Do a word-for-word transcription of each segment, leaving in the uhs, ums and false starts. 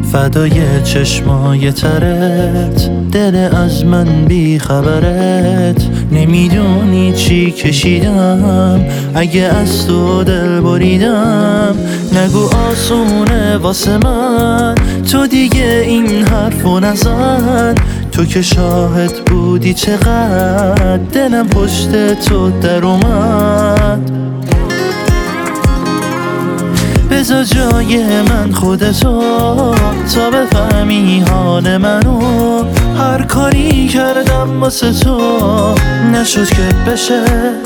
فدای چشمای ترت، دل از من بی خبرت. نمیدونی چی کشیدم اگه از تو دل بریدم. نگو آسونه واسه من تو دیگه این حرفو نزن. تو که شاهد بودی چقدر دلم پشت تو در اومد. بذار جای من خودتو تا بفهمی حال منو. هر کاری کردم واسه تو نشد که بشه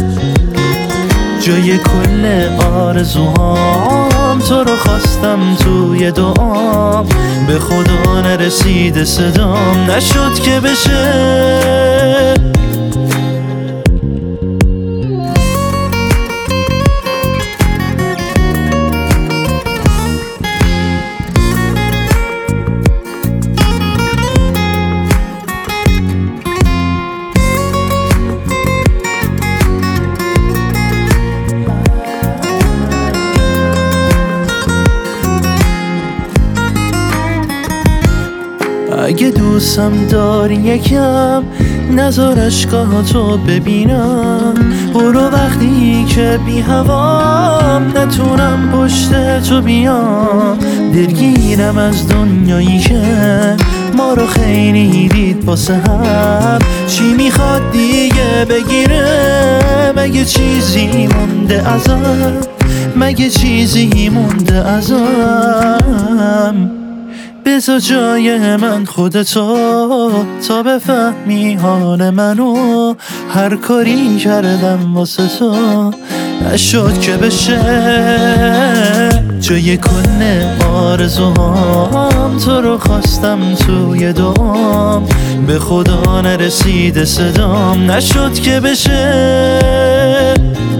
جای کل آرزوهام. تو رو خواستم توی دعام، به خدا نرسید صدام نشد که بشه. اگه دوستم داری یکم نذار اشکاتو ببینم. برو وقتی که بی هوام نتونم پشت تو بیام. دلگیرم از دنیایی که ما رو خیلی دید واسه هم. چی میخواد دیگه بگیره؟ مگه چیزی مونده ازم؟ مگه چیزی مونده ازم؟ بذار جای من خودتو تا بفهمی حال منو. هر کاری کردم واسه تو نشد که بشه جای کل آرزوهام. تو رو خواستم توی دعام، به خدا نرسید صدام نشد که بشه.